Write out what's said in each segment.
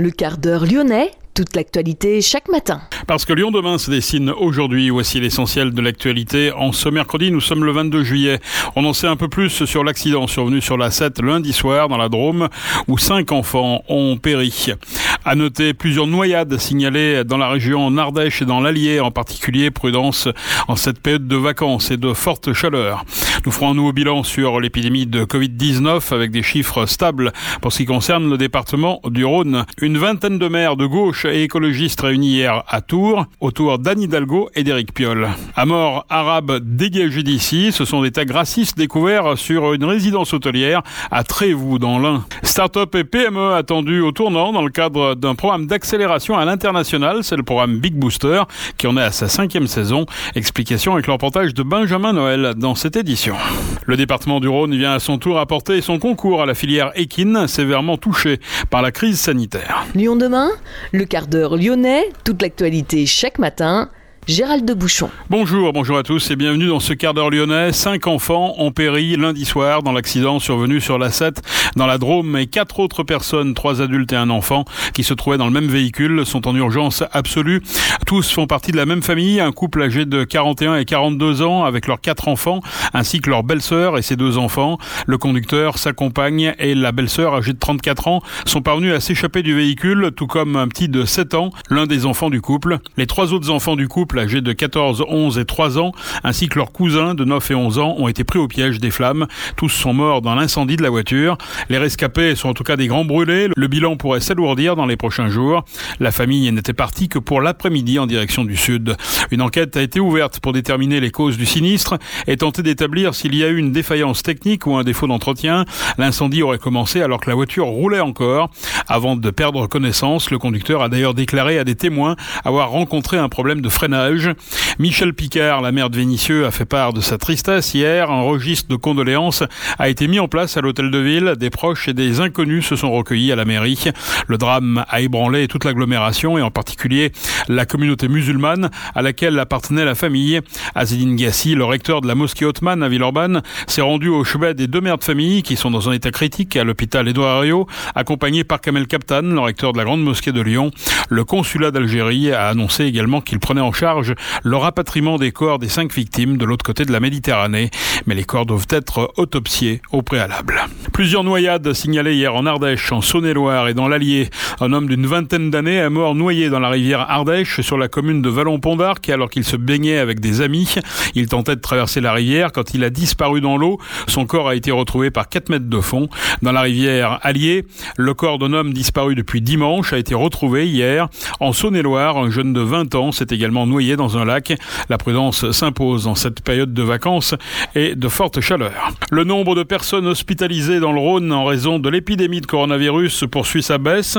Le quart d'heure lyonnais, toute l'actualité chaque matin. Parce que Lyon demain se dessine aujourd'hui, voici l'essentiel de l'actualité. En ce mercredi, nous sommes le 22 juillet. On en sait un peu plus sur l'accident survenu sur la 7 lundi soir dans la Drôme, où 5 enfants ont péri. À noter plusieurs noyades signalées dans la région en Ardèche et dans l'Allier, en particulier prudence en cette période de vacances et de forte chaleur. Nous ferons un nouveau bilan sur l'épidémie de Covid-19 avec des chiffres stables pour ce qui concerne le département du Rhône. Une vingtaine de maires de gauche et écologistes réunis hier à Tours, autour d'Anne Hidalgo et d'Éric Piolle. À mort arabe dégagé d'ici, ce sont des tags racistes découverts sur une résidence hôtelière à Trévoux dans l'Ain. Start-up et PME attendus au tournant dans le cadre d'un programme d'accélération à l'international, c'est le programme Big Booster qui en est à sa 5e saison. Explication avec le reportage de Benjamin Noël dans cette édition. Le département du Rhône vient à son tour apporter son concours à la filière équine, sévèrement touchée par la crise sanitaire. Lyon demain, le quart d'heure lyonnais, toute l'actualité chaque matin. Gérald de Bouchon. Bonjour à tous et bienvenue dans ce quart d'heure lyonnais. 5 enfants ont péri lundi soir dans l'accident survenu sur la 7 dans la Drôme et 4 autres personnes, 3 adultes et un enfant, qui se trouvaient dans le même véhicule, sont en urgence absolue. Tous font partie de la même famille, un couple âgé de 41 et 42 ans avec leurs 4 enfants, ainsi que leur belle-sœur et ses 2 enfants. Le conducteur, sa compagne et la belle-sœur âgée de 34 ans sont parvenus à s'échapper du véhicule, tout comme un petit de 7 ans, l'un des enfants du couple. Les 3 autres enfants du couple, âgés de 14, 11 et 3 ans, ainsi que leurs cousins de 9 et 11 ans, ont été pris au piège des flammes. Tous sont morts dans l'incendie de la voiture. Les rescapés sont en tout cas des grands brûlés. Le bilan pourrait s'alourdir dans les prochains jours. La famille n'était partie que pour l'après-midi en direction du sud. Une enquête a été ouverte pour déterminer les causes du sinistre et tenter d'établir s'il y a eu une défaillance technique ou un défaut d'entretien. L'incendie aurait commencé alors que la voiture roulait encore. Avant de perdre connaissance, le conducteur a d'ailleurs déclaré à des témoins avoir rencontré un problème de freinage. Michel Picard, la maire de Vénissieux, a fait part de sa tristesse hier. Un registre de condoléances a été mis en place à l'hôtel de ville. Des proches et des inconnus se sont recueillis à la mairie. Le drame a ébranlé toute l'agglomération et en particulier la communauté musulmane à laquelle appartenait la famille. Azedine Gassi, le recteur de la mosquée Othman à Villeurbanne, s'est rendu au chevet des 2 mères de famille qui sont dans un état critique à l'hôpital Édouard Herriot, accompagné par Kamel Kaptan, le recteur de la grande mosquée de Lyon. Le consulat d'Algérie a annoncé également qu'il prenait en charge le rapatriement des corps des 5 victimes de l'autre côté de la Méditerranée. Mais les corps doivent être autopsiés au préalable. Plusieurs noyades signalées hier en Ardèche, en Saône-et-Loire et dans l'Allier. Un homme d'une vingtaine d'années est mort noyé dans la rivière Ardèche sur la commune de Vallon-Pont-d'Arc alors qu'il se baignait avec des amis. Il tentait de traverser la rivière quand il a disparu dans l'eau. Son corps a été retrouvé par 4 mètres de fond. Dans la rivière Allier, le corps d'un homme disparu depuis dimanche a été retrouvé hier. En Saône-et-Loire, un jeune de 20 ans s'est également noyé dans un lac. La prudence s'impose en cette période de vacances et de forte chaleur. Le nombre de personnes hospitalisées dans le Rhône en raison de l'épidémie de coronavirus poursuit sa baisse.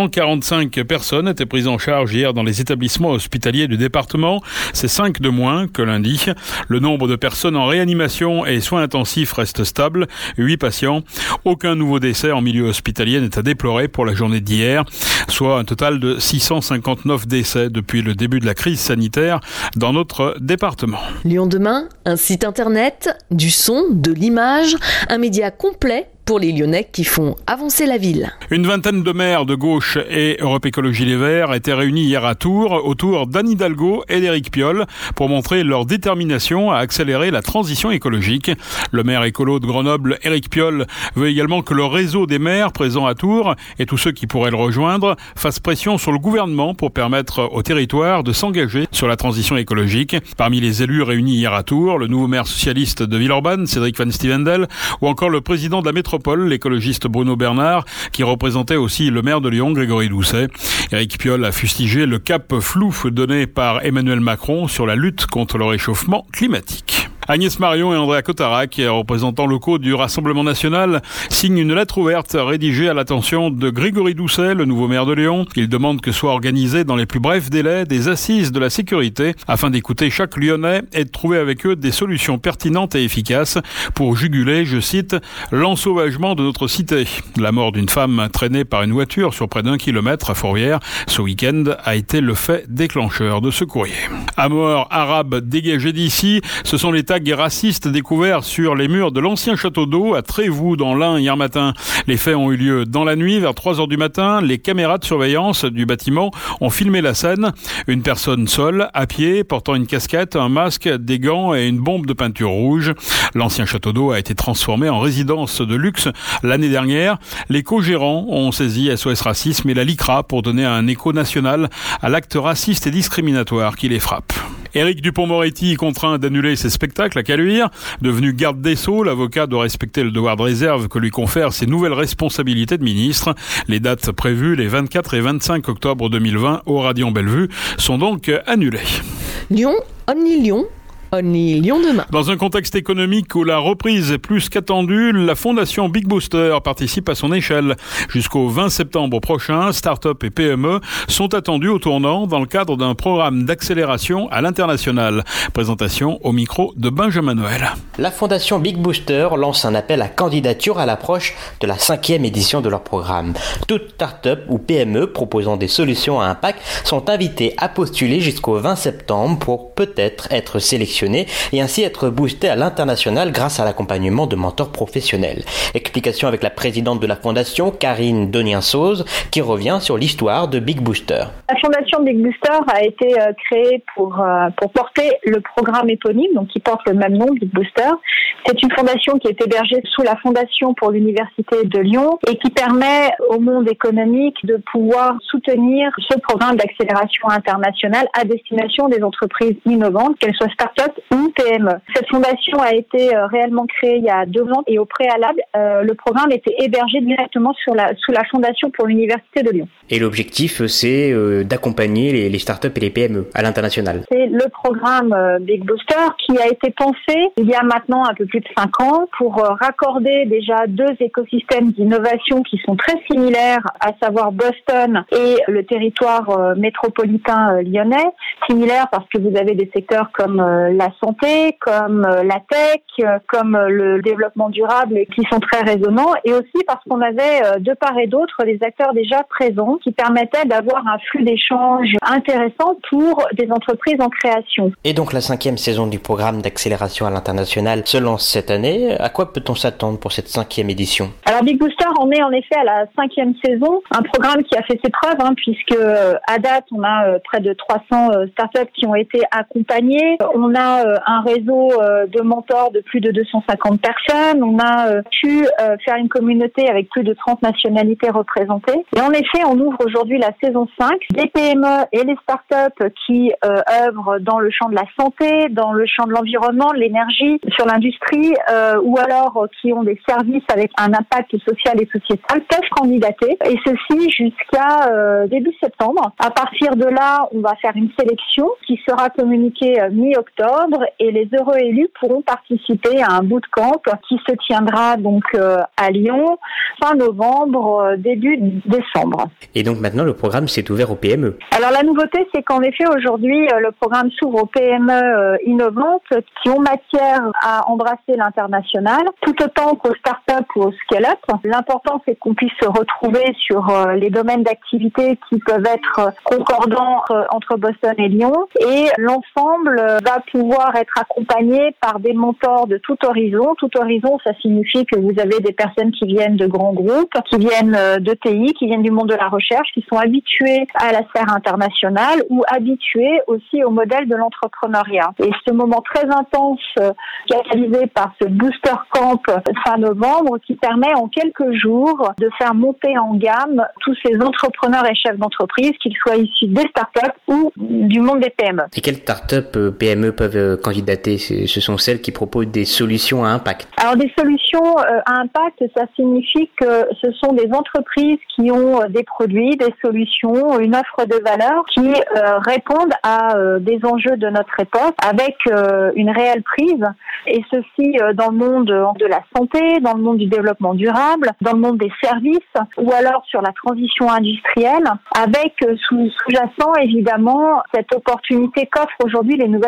145 personnes étaient prises en charge hier dans les établissements hospitaliers du département. C'est 5 de moins que lundi. Le nombre de personnes en réanimation et soins intensifs reste stable. 8 patients. Aucun nouveau décès en milieu hospitalier n'est à déplorer pour la journée d'hier, soit un total de 659 décès depuis le début de la crise sanitaire dans notre département. Lyon demain, un site internet, du son, de l'image, un média complet pour les Lyonnais qui font avancer la ville. Une vingtaine de maires de gauche et Europe Écologie Les Verts étaient réunis hier à Tours autour d'Anne Hidalgo et d'Éric Piolle pour montrer leur détermination à accélérer la transition écologique. Le maire écolo de Grenoble, Éric Piolle, veut également que le réseau des maires présents à Tours et tous ceux qui pourraient le rejoindre fassent pression sur le gouvernement pour permettre au territoire de s'engager sur la transition écologique. Parmi les élus réunis hier à Tours, le nouveau maire socialiste de Villeurbanne, Cédric Van Stevendel, ou encore le président de la métropole, l'écologiste Bruno Bernard, qui représentait aussi le maire de Lyon, Grégory Doucet. Éric Piolle a fustigé le cap flou donné par Emmanuel Macron sur la lutte contre le réchauffement climatique. Agnès Marion et Andréa Cotarac, représentants locaux du Rassemblement national, signent une lettre ouverte rédigée à l'attention de Grégory Doucet, le nouveau maire de Lyon. Ils demandent que soient organisées dans les plus brefs délais des assises de la sécurité afin d'écouter chaque Lyonnais et de trouver avec eux des solutions pertinentes et efficaces pour juguler, je cite, l'ensauvagement de notre cité. La mort d'une femme traînée par une voiture sur près d'1 kilomètre à Fourvière ce week-end a été le fait déclencheur de ce courrier. À mort arabe dégagé d'ici, ce sont les tags tags racistes découverts sur les murs de l'ancien château d'eau à Trévoux dans l'Ain hier matin. Les faits ont eu lieu dans la nuit vers 3h du matin. Les caméras de surveillance du bâtiment ont filmé la scène. Une personne seule, à pied, portant une casquette, un masque, des gants et une bombe de peinture rouge. L'ancien château d'eau a été transformé en résidence de luxe l'année dernière. Les co-gérants ont saisi SOS Racisme et la LICRA pour donner un écho national à l'acte raciste et discriminatoire qui les frappe. Éric Dupond-Moretti est contraint d'annuler ses spectacles à Caluire. Devenu garde des Sceaux, l'avocat doit respecter le devoir de réserve que lui confèrent ses nouvelles responsabilités de ministre. Les dates prévues les 24 et 25 octobre 2020 au Radion Bellevue sont donc annulées. Lyon, Only Lyon. Only Lyon demain. Dans un contexte économique où la reprise est plus qu'attendue, la fondation Big Booster participe à son échelle. Jusqu'au 20 septembre prochain, start-up et PME sont attendus au tournant dans le cadre d'un programme d'accélération à l'international. Présentation au micro de Benjamin Noël. La fondation Big Booster lance un appel à candidature à l'approche de la 5e édition de leur programme. Toutes start-up ou PME proposant des solutions à impact sont invitées à postuler jusqu'au 20 septembre pour peut-être être sélectionnées et ainsi être boosté à l'international grâce à l'accompagnement de mentors professionnels. Explication avec la présidente de la fondation, Karine Donien-Sauze, qui revient sur l'histoire de Big Booster. La fondation Big Booster a été créée pour porter le programme éponyme, donc qui porte le même nom, Big Booster. C'est une fondation qui est hébergée sous la Fondation pour l'Université de Lyon et qui permet au monde économique de pouvoir soutenir ce programme d'accélération internationale à destination des entreprises innovantes, qu'elles soient start-up ou PME. Cette fondation a été réellement créée il y a 2 ans et au préalable, le programme était hébergé directement sous la Fondation pour l'Université de Lyon. Et l'objectif, c'est d'accompagner les startups et les PME à l'international. C'est le programme Big Booster qui a été pensé il y a maintenant un peu plus de 5 ans pour raccorder déjà 2 écosystèmes d'innovation qui sont très similaires, à savoir Boston et le territoire métropolitain lyonnais. Similaires parce que vous avez des secteurs comme la santé, comme la tech, comme le développement durable qui sont très résonnants et aussi parce qu'on avait de part et d'autre des acteurs déjà présents qui permettaient d'avoir un flux d'échanges intéressant pour des entreprises en création. Et donc la 5e saison du programme d'accélération à l'international se lance cette année. À quoi peut-on s'attendre pour cette 5e édition ? Alors Big Booster en est en effet à la 5e saison, un programme qui a fait ses preuves puisque à date on a près de 300 startups qui ont été accompagnées. On a un réseau de mentors de plus de 250 personnes. On a pu faire une communauté avec plus de 30 nationalités représentées. Et en effet, on ouvre aujourd'hui la saison 5. Les PME et les startups qui œuvrent dans le champ de la santé, dans le champ de l'environnement, de l'énergie, sur l'industrie, ou alors qui ont des services avec un impact social et sociétal peuvent candidater. Et ceci jusqu'à début septembre. À partir de là, on va faire une sélection qui sera communiquée mi-octobre et les heureux élus pourront participer à un bootcamp qui se tiendra donc à Lyon fin novembre, début décembre. Et donc maintenant le programme s'est ouvert aux PME. Alors la nouveauté c'est qu'en effet aujourd'hui le programme s'ouvre aux PME innovantes qui ont matière à embrasser l'international tout autant qu'aux startups ou aux scale-up. L'important c'est qu'on puisse se retrouver sur les domaines d'activité qui peuvent être concordants entre Boston et Lyon et l'ensemble va pouvoir être accompagné par des mentors de tout horizon. Tout horizon, ça signifie que vous avez des personnes qui viennent de grands groupes, qui viennent de TI, qui viennent du monde de la recherche, qui sont habitués à la sphère internationale ou habitués aussi au modèle de l'entrepreneuriat. Et ce moment très intense catalysé par ce Booster Camp fin novembre qui permet en quelques jours de faire monter en gamme tous ces entrepreneurs et chefs d'entreprise, qu'ils soient issus des startups ou du monde des PME. Et quelles startups PME peuvent candidater ? Ce sont celles qui proposent des solutions à impact. Alors des solutions à impact, ça signifie que ce sont des entreprises qui ont des produits, des solutions, une offre de valeur qui répondent à des enjeux de notre époque avec une réelle prise et ceci dans le monde de la santé, dans le monde du développement durable, dans le monde des services ou alors sur la transition industrielle avec sous-jacent évidemment cette opportunité qu'offrent aujourd'hui les nouvelles technologies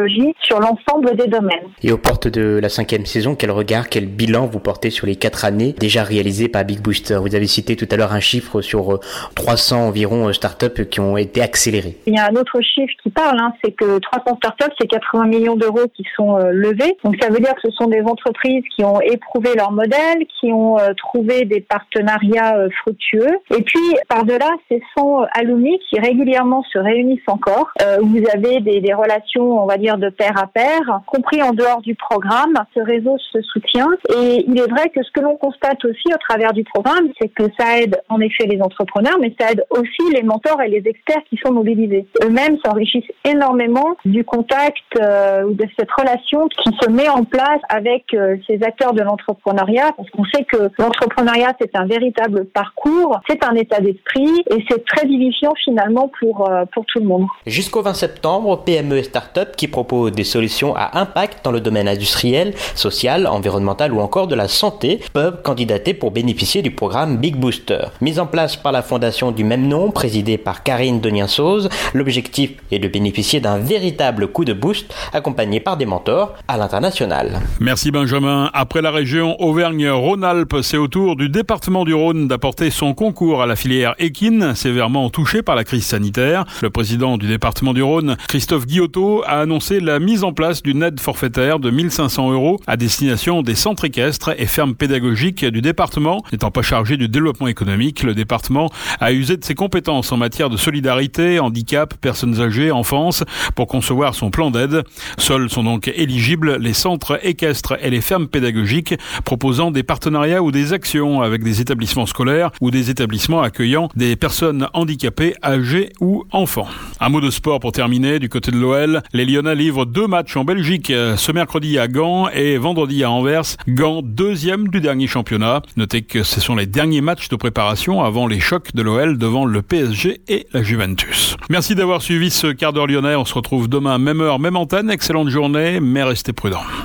technologie sur l'ensemble des domaines. Et aux portes de la 5e saison, quel regard, quel bilan vous portez sur les 4 années déjà réalisées par Big Booster? Vous avez cité tout à l'heure un chiffre sur 300 environ startups qui ont été accélérées. Il y a un autre chiffre qui parle, c'est que 300 startups, c'est 80 millions d'euros qui sont levés. Donc ça veut dire que ce sont des entreprises qui ont éprouvé leur modèle, qui ont trouvé des partenariats fructueux. Et puis, par-delà, ces 100 alumni qui régulièrement se réunissent encore. Vous avez des relations, on va dire, de pair à pair, compris en dehors du programme. Ce réseau se soutient. Et il est vrai que ce que l'on constate aussi au travers du programme, c'est que ça aide en effet les entrepreneurs, mais ça aide aussi les mentors et les experts qui sont mobilisés. Eux-mêmes s'enrichissent énormément du contact ou de cette relation qui se met en place avec ces acteurs de l'entrepreneuriat, parce qu'on sait que l'entrepreneuriat, c'est un véritable parcours, c'est un état d'esprit et c'est très vivifiant finalement pour tout le monde. Jusqu'au 20 septembre, PME et start-up qui proposent des solutions à impact dans le domaine industriel, social, environnemental ou encore de la santé peuvent candidater pour bénéficier du programme Big Booster. Mis en place par la fondation du même nom, présidée par Karine Donien-Sauze, l'objectif est de bénéficier d'un véritable coup de boost accompagné par des mentors à l'international. Merci Benjamin. Après la région Auvergne-Rhône-Alpes, c'est au tour du département du Rhône d'apporter son concours à la filière équine, sévèrement touchée par la crise sanitaire. Le président du département du Rhône, Christophe Guillotot, a annoncé la mise en place d'une aide forfaitaire de 1 500 € à destination des centres équestres et fermes pédagogiques du département. N'étant pas chargé du développement économique, le département a usé de ses compétences en matière de solidarité, handicap, personnes âgées, enfance pour concevoir son plan d'aide. Seuls sont donc éligibles les centres équestres et les fermes pédagogiques proposant des partenariats ou des actions avec des établissements scolaires ou des établissements accueillant des personnes handicapées, âgées ou enfants. Un mot de sport pour terminer. Du côté de l'OL, les Lyonnais livrent 2 matchs en Belgique, ce mercredi à Gand et vendredi à Anvers. Gand, 2e du dernier championnat. Notez que ce sont les derniers matchs de préparation avant les chocs de l'OL devant le PSG et la Juventus. Merci d'avoir suivi ce quart d'heure lyonnais. On se retrouve demain, même heure, même antenne. Excellente journée, mais restez prudents.